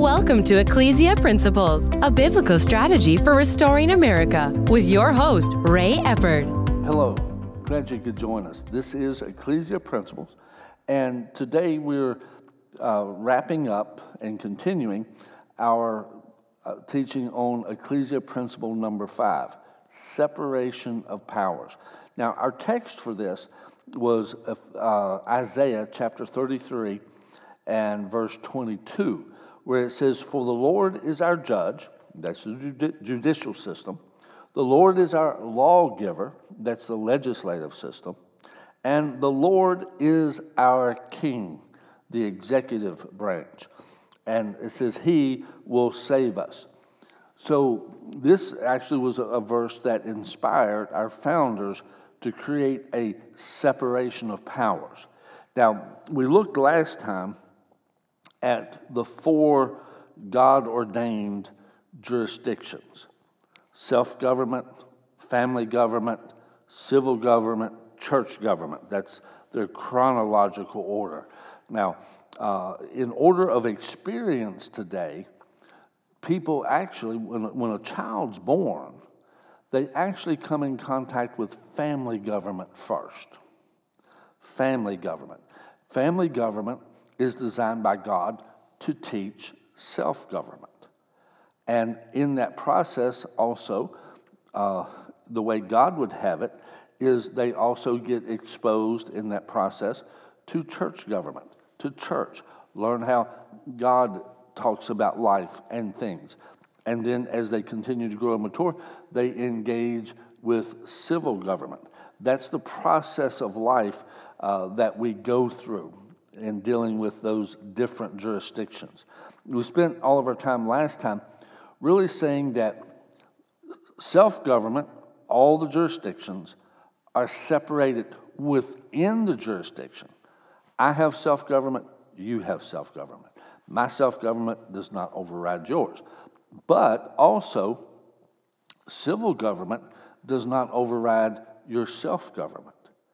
Welcome to Ecclesia Principles, a biblical strategy for restoring America, with your host, Ray Eppard. Hello, glad you could join us. This is Ecclesia Principles, and today we're wrapping up and continuing our teaching on Ecclesia Principle number 5, separation of powers. Now, our text for this was Isaiah chapter 33 and verse 22, where it says, "For the Lord is our judge," that's the judicial system. "The Lord is our lawgiver," that's the legislative system. "And the Lord is our king," the executive branch. And it says, "He will save us." So this actually was a verse that inspired our founders to create a separation of powers. Now, we looked last time at the 4 God-ordained jurisdictions: self-government, family government, civil government, church government. That's their chronological order. Now, in order of experience today, people actually, when a child's born, they actually come in contact with family government first. Family government. Family government is designed by God to teach self-government. And in that process also, the way God would have it is they also get exposed in that process to church government, to church, learn how God talks about life and things. And then as they continue to grow and mature, they engage with civil government. That's the process of life that we go through in dealing with those different jurisdictions. We spent all of our time last time really saying that self-government, all the jurisdictions, are separated within the jurisdiction. I have self-government, you have self-government. My self-government does not override yours. But also, civil government does not override your self-government.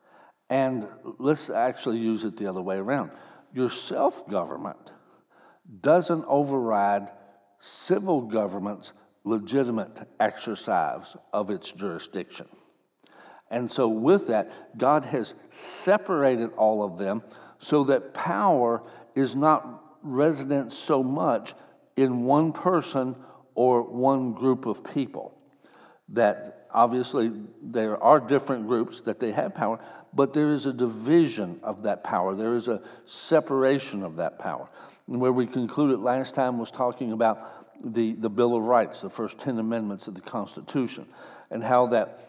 And let's actually use it the other way around. Your self-government doesn't override civil government's legitimate exercise of its jurisdiction. And so with that, God has separated all of them so that power is not resident so much in one person or one group of people. That obviously there are different groups that they have power, but there is a division of that power. There is a separation of that power. And where we concluded last time was talking about the Bill of Rights, the first 10 amendments of the Constitution, and how that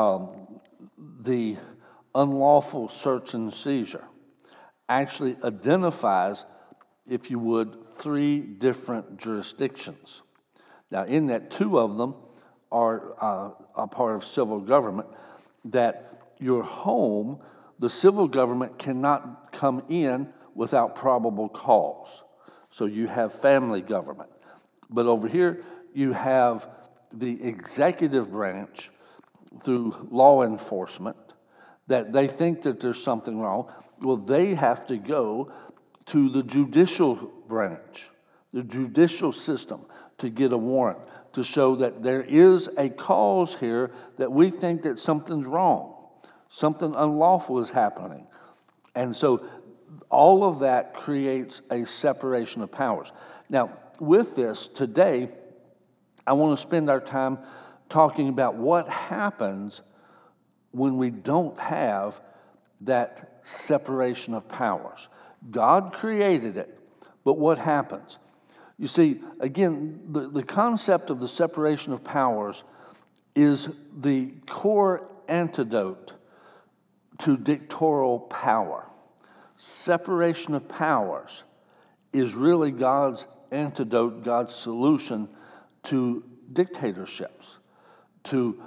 the unlawful search and seizure actually identifies, if you would, 3 different jurisdictions. Now, in that, 2 of them are a part of civil government, that your home, the civil government cannot come in without probable cause. So you have family government. But over here, you have the executive branch through law enforcement, that they think that there's something wrong. Well, they have to go to the judicial branch, the judicial system, to get a warrant, to show that there is a cause here that we think that something's wrong, something unlawful is happening. And so all of that creates a separation of powers. Now, with this, today, I want to spend our time talking about what happens when we don't have that separation of powers. God created it, but what happens? You see, again, the concept of the separation of powers is the core antidote to dictatorial power. Separation of powers is really God's antidote, God's solution to dictatorships, to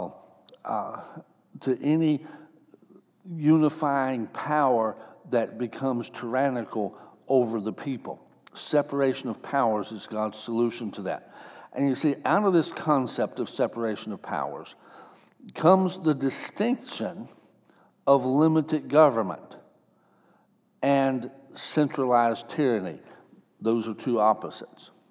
any unifying power that becomes tyrannical over the people. Separation of powers is God's solution to that. And you see, out of this concept of separation of powers comes the distinction of limited government and centralized tyranny. Those are 2 opposites.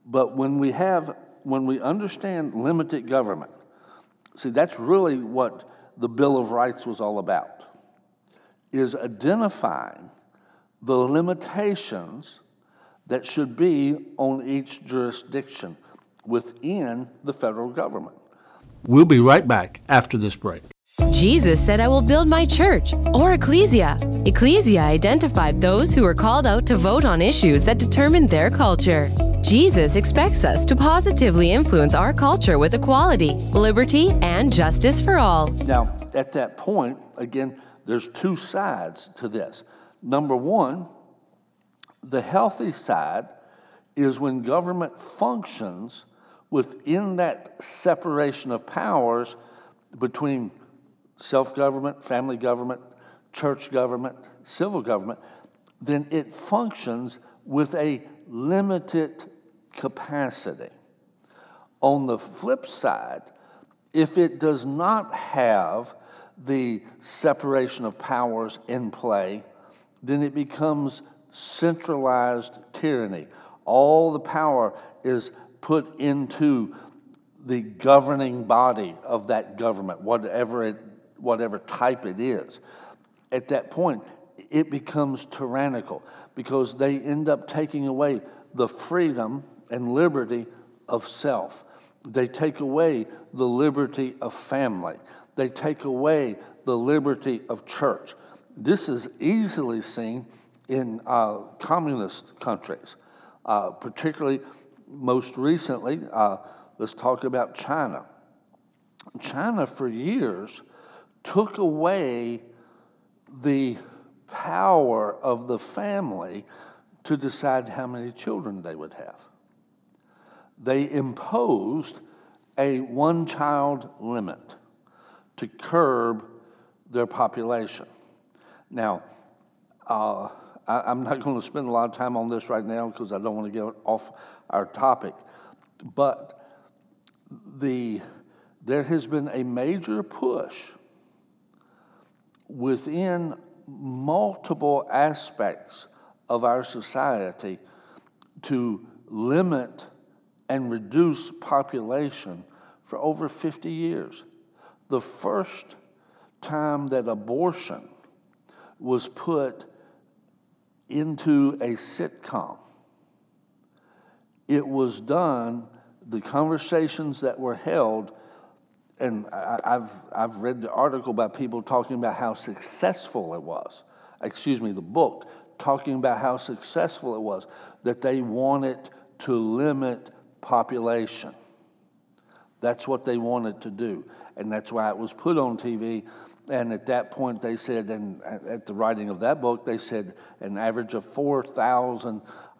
But when we understand limited government, see, that's really what the Bill of Rights was all about, is identifying the limitations that should be on each jurisdiction within the federal government. We'll be right back after this break. Jesus said, I will build my church, or ecclesia. Ecclesia identified those who were called out to vote on issues that determined their culture. Jesus expects us to positively influence our culture with equality, liberty, and justice for all. Now, at that point, again, there's two sides to this. Number one, the healthy side is when government functions within that separation of powers between self-government, family government, church government, civil government, then it functions with a limited capacity. On the flip side, if it does not have the separation of powers in play, then it becomes centralized tyranny. All the power is put into the governing body of that government, whatever type it is. At that point, it becomes tyrannical because they end up taking away the freedom and liberty of self. They take away the liberty of family. They take away the liberty of church. This is easily seen in communist countries, particularly most recently. Let's talk about China. China, for years, took away the power of the family to decide how many children they would have. They imposed a one-child limit to curb their population. Now, I'm not going to spend a lot of time on this right now because I don't want to get off our topic, but there has been a major push within multiple aspects of our society to limit and reduce population for over 50 years. The first time that abortion was put into a sitcom, it was done, the conversations that were held, and I've read the article about people talking about how successful it was. The book talking about how successful it was, that they wanted to limit population. That's what they wanted to do, and that's why it was put on TV. And at that point, they said, and at the writing of that book, they said an average of 4,000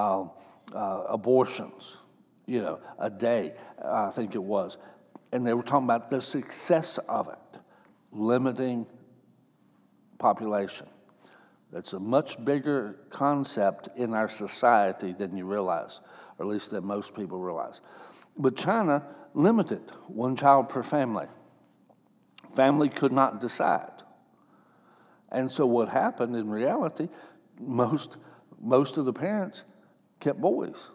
abortions, a day, I think it was. And they were talking about the success of it, limiting population. That's a much bigger concept in our society than you realize, or at least that most people realize. But China limited one child per family. Family could not decide. And so what happened in reality, most of the parents kept boys.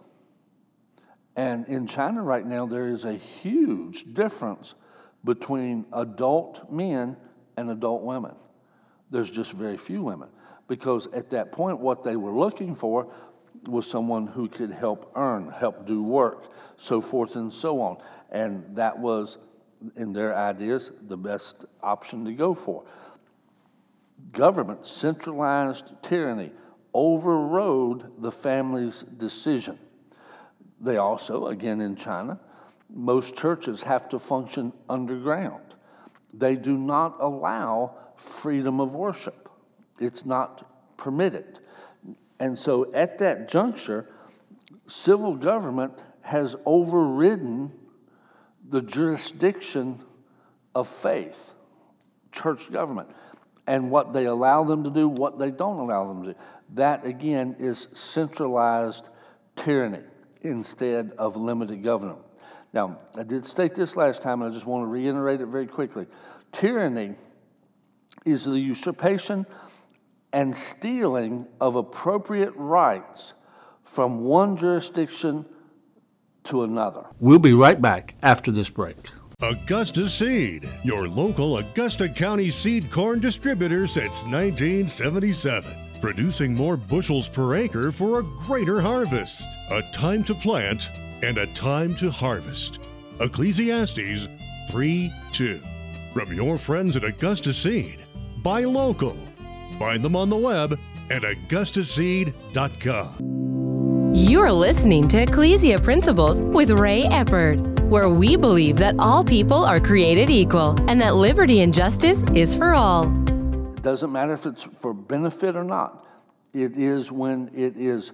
And in China right now, there is a huge difference between adult men and adult women. There's just very few women. Because at that point, what they were looking for was someone who could help earn, help do work, so forth and so on. And that was, in their ideas, the best option to go for. Government, centralized tyranny, overrode the family's decision. They also, again in China, most churches have to function underground. They do not allow freedom of worship. It's not permitted. And so at that juncture, civil government has overridden the jurisdiction of faith, church government, and what they allow them to do, what they don't allow them to do. That, again, is centralized tyranny instead of limited government. Now, I did state this last time, and I just want to reiterate it very quickly. Tyranny is the usurpation and stealing of appropriate rights from one jurisdiction to another. We'll be right back after this break. Augusta Seed, your local Augusta County seed corn distributor since 1977. Producing more bushels per acre for a greater harvest. A time to plant and a time to harvest. Ecclesiastes 3:2. From your friends at Augusta Seed. Buy local. Find them on the web at augustaseed.com. You're listening to Ecclesia Principles with Ray Eppard, where we believe that all people are created equal and that liberty and justice is for all. It doesn't matter if it's for benefit or not. It is when it is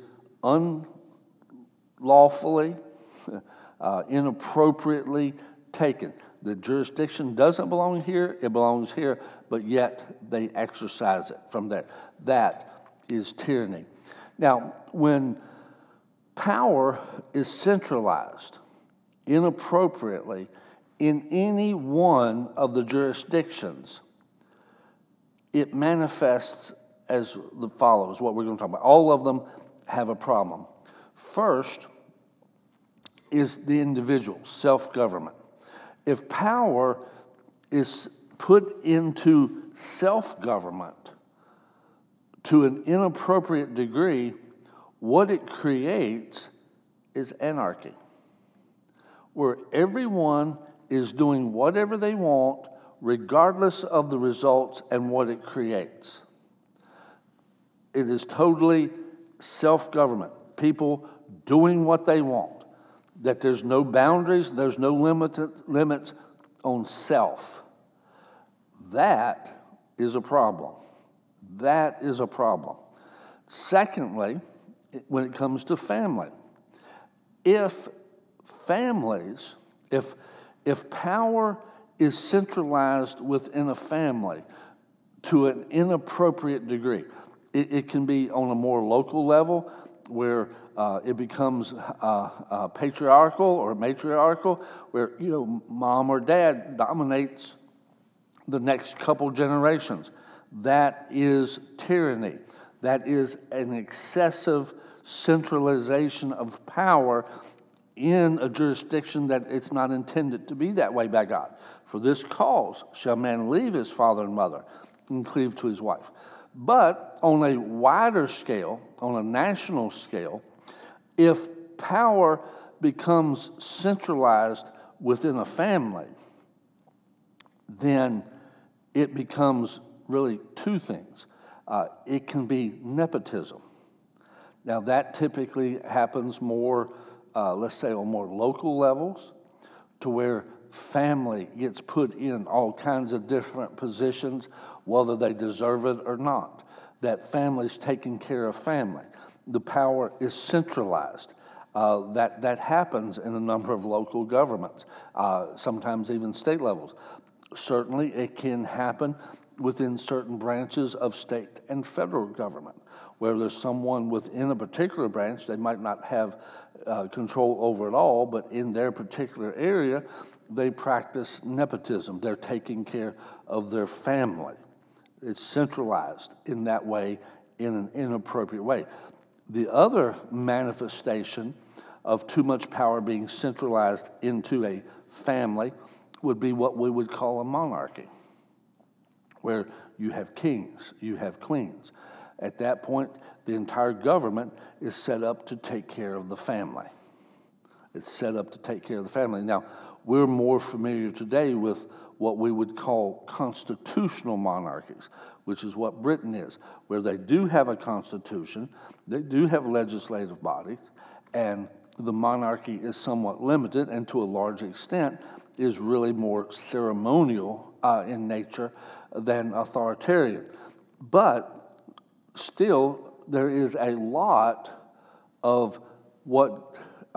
unlawfully, inappropriately taken. The jurisdiction doesn't belong here, it belongs here, but yet they exercise it from there. That is tyranny. Now, when power is centralized inappropriately in any one of the jurisdictions, it manifests as follows, what we're going to talk about. All of them have a problem. First is the individual, self-government. If power is put into self-government to an inappropriate degree, what it creates is anarchy, where everyone is doing whatever they want, regardless of the results and what it creates. It is totally self-government, people doing what they want, that there's no boundaries, there's no limits on self. That is a problem. That is a problem. Secondly, when it comes to family, if power is centralized within a family to an inappropriate degree, it can be on a more local level where it becomes patriarchal or matriarchal, where mom or dad dominates the next couple generations. That is tyranny. That is an excessive centralization of power in a jurisdiction that it's not intended to be that way by God. For this cause shall man leave his father and mother and cleave to his wife. But on a wider scale, on a national scale, if power becomes centralized within a family, then it becomes really two things. It can be nepotism. Now that typically happens more, let's say on more local levels, to where family gets put in all kinds of different positions, whether they deserve it or not. That family's taking care of family. The power is centralized. That happens in a number of local governments, sometimes even state levels. Certainly it can happen within certain branches of state and federal government, where there's someone within a particular branch, they might not have control over it all, but in their particular area, they practice nepotism. They're taking care of their family. It's centralized in that way, in an inappropriate way. The other manifestation of too much power being centralized into a family would be what we would call a monarchy, where you have kings, you have queens. At that point, the entire government is set up to take care of the family. It's set up to take care of the family. Now, we're more familiar today with what we would call constitutional monarchies, which is what Britain is, where they do have a constitution, they do have legislative bodies, and the monarchy is somewhat limited and to a large extent is really more ceremonial in nature than authoritarian. But still, there is a lot of what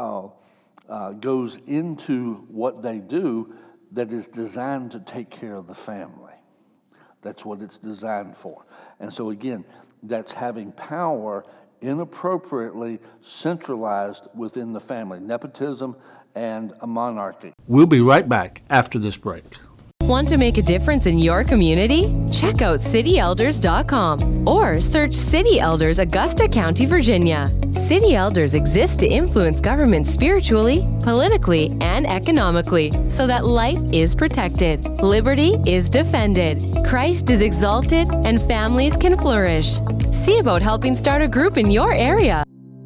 goes into what they do that is designed to take care of the family. That's what it's designed for. And so again, that's having power inappropriately centralized within the family, nepotism and a monarchy. We'll be right back after this break. Want to make a difference in your community? Check out CityElders.com or search City Elders, Augusta County, Virginia. City Elders exist to influence government spiritually, politically, and economically so that life is protected, liberty is defended, Christ is exalted, and families can flourish. See about helping start a group in your area.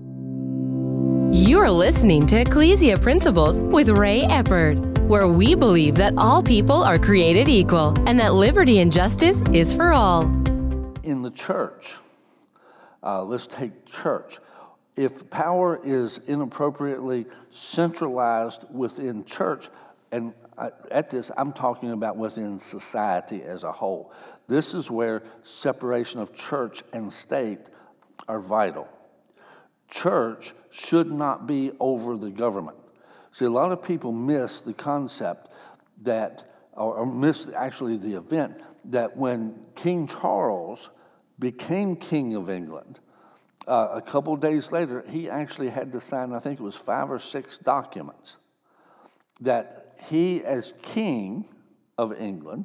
You're listening to Ecclesia Principles with Ray Eppard, where we believe that all people are created equal and that liberty and justice is for all. In the church, let's take church. If power is inappropriately centralized within church, and at this I'm talking about within society as a whole, this is where separation of church and state are vital. Church should not be over the government. See, a lot of people miss the concept that, or miss actually the event, that when King Charles became King of England, a couple days later, he actually had to sign, I think it was 5 or 6 documents, that he as King of England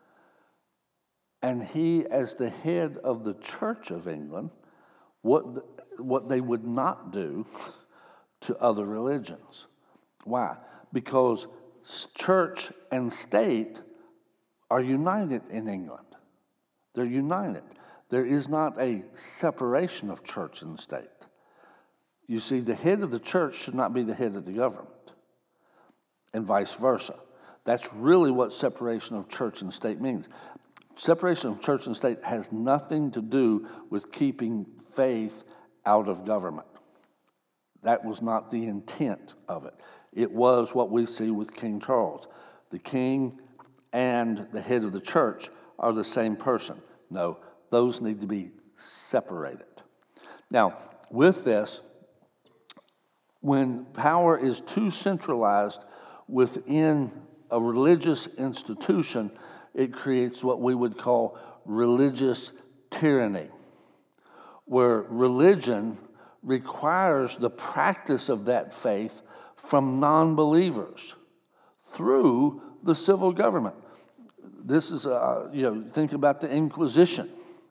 and he as the head of the Church of England, what they would not do to other religions. Why? Because church and state are united in England. They're united. There is not a separation of church and state. You see, the head of the church should not be the head of the government, and vice versa. That's really what separation of church and state means. Separation of church and state has nothing to do with keeping faith out of government. That was not the intent of it. It was what we see with King Charles. The king and the head of the church are the same person. No, those need to be separated. Now, with this, when power is too centralized within a religious institution, it creates what we would call religious tyranny, where religion requires the practice of that faith from non-believers through the civil government. This is, think about the Inquisition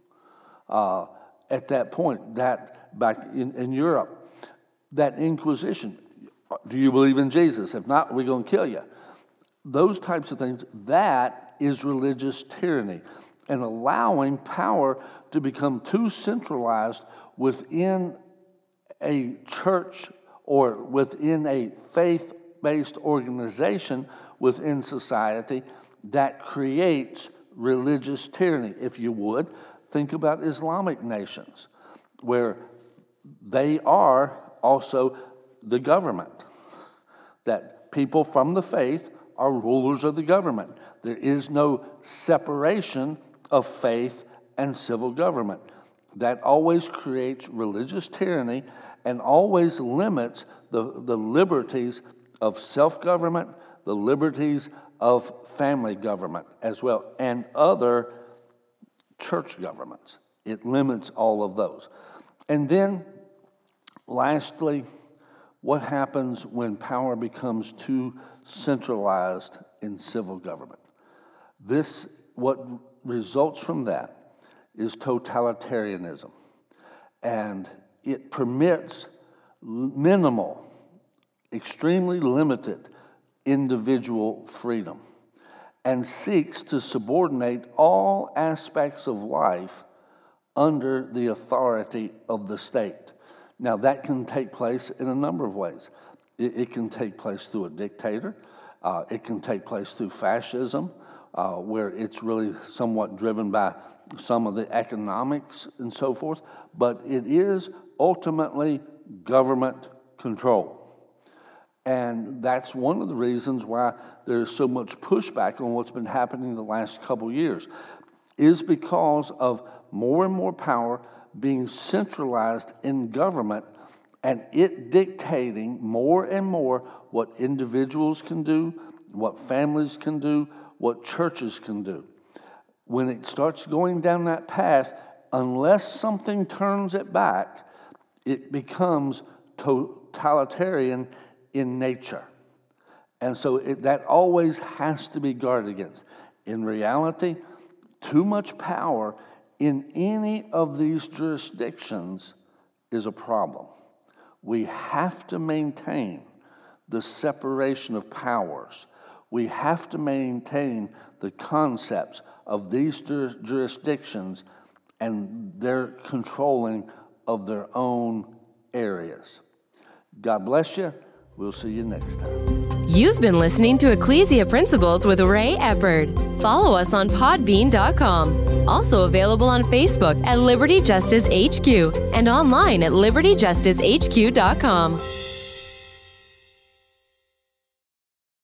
at that point, that back in Europe, that Inquisition. Do you believe in Jesus? If not, we're going to kill you. Those types of things, that is religious tyranny, and allowing power to become too centralized within a church or within a faith-based organization within society that creates religious tyranny. If you would, think about Islamic nations, where they are also the government, that people from the faith are rulers of the government. There is no separation of faith and civil government. That always creates religious tyranny and always limits the liberties of self-government, the liberties of family government as well, and other church governments. It limits all of those. And then, lastly, what happens when power becomes too centralized in civil government? What results from that is totalitarianism, and it permits minimal, extremely limited individual freedom and seeks to subordinate all aspects of life under the authority of the state. Now, that can take place in a number of ways. It can take place through a dictator. It can take place through fascism, where it's really somewhat driven by some of the economics and so forth, but it is ultimately government control. And that's one of the reasons why there's so much pushback on what's been happening the last couple years, is because of more and more power being centralized in government and it dictating more and more what individuals can do, what families can do, what churches can do. When it starts going down that path, unless something turns it back, it becomes totalitarian in nature. And so that always has to be guarded against. In reality, too much power in any of these jurisdictions is a problem. We have to maintain the separation of powers. We have to maintain the concepts of these jurisdictions and their controlling of their own areas. God bless you. We'll see you next time. You've been listening to Ecclesia Principles with Ray Eppard. Follow us on podbean.com. Also available on Facebook at Liberty Justice HQ and online at libertyjusticehq.com.